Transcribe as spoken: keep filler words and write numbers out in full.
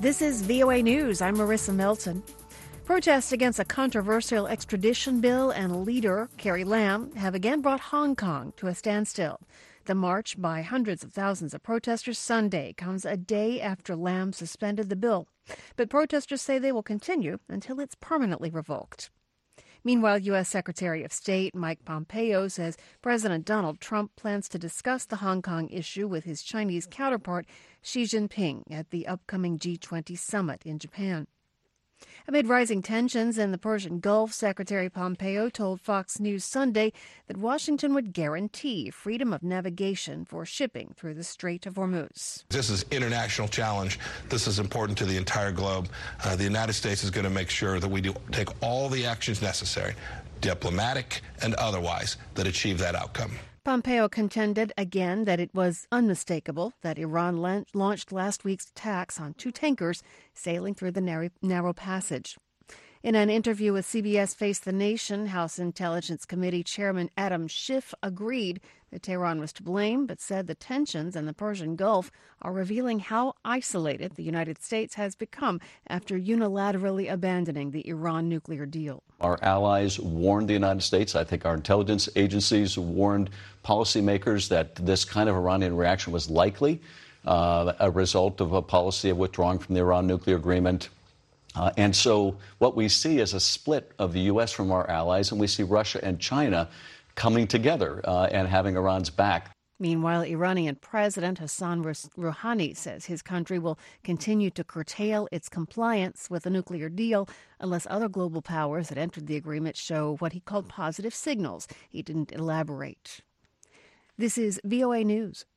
This is V O A News. I'm Marissa Melton. Protests against a controversial extradition bill and leader, Carrie Lam, have again brought Hong Kong to a standstill. The march by hundreds of thousands of protesters Sunday comes a day after Lam suspended the bill. But protesters say they will continue until it's permanently revoked. Meanwhile, U S. Secretary of State Mike Pompeo says President Donald Trump plans to discuss the Hong Kong issue with his Chinese counterpart Xi Jinping at the upcoming G twenty summit in Japan. Amid rising tensions in the Persian Gulf, Secretary Pompeo told Fox News Sunday that Washington would guarantee freedom of navigation for shipping through the Strait of Hormuz. This is an international challenge. This is important to the entire globe. Uh, the United States is going to make sure that we do take all the actions necessary, diplomatic and otherwise, that achieve that outcome. Pompeo contended again that it was unmistakable that Iran la- launched last week's attacks on two tankers sailing through the narrow, narrow passage. In an interview with C B S Face the Nation, House Intelligence Committee Chairman Adam Schiff agreed that Tehran was to blame, but said the tensions in the Persian Gulf are revealing how isolated the United States has become after unilaterally abandoning the Iran nuclear deal. Our allies warned the United States. I think our intelligence agencies warned policymakers that this kind of Iranian reaction was likely uh, a result of a policy of withdrawing from the Iran nuclear agreement. Uh, and so what we see is a split of the U S from our allies, and we see Russia and China coming together uh, and having Iran's back. Meanwhile, Iranian President Hassan Rouhani says his country will continue to curtail its compliance with the nuclear deal unless other global powers that entered the agreement show what he called positive signals. He didn't elaborate. This is V O A News.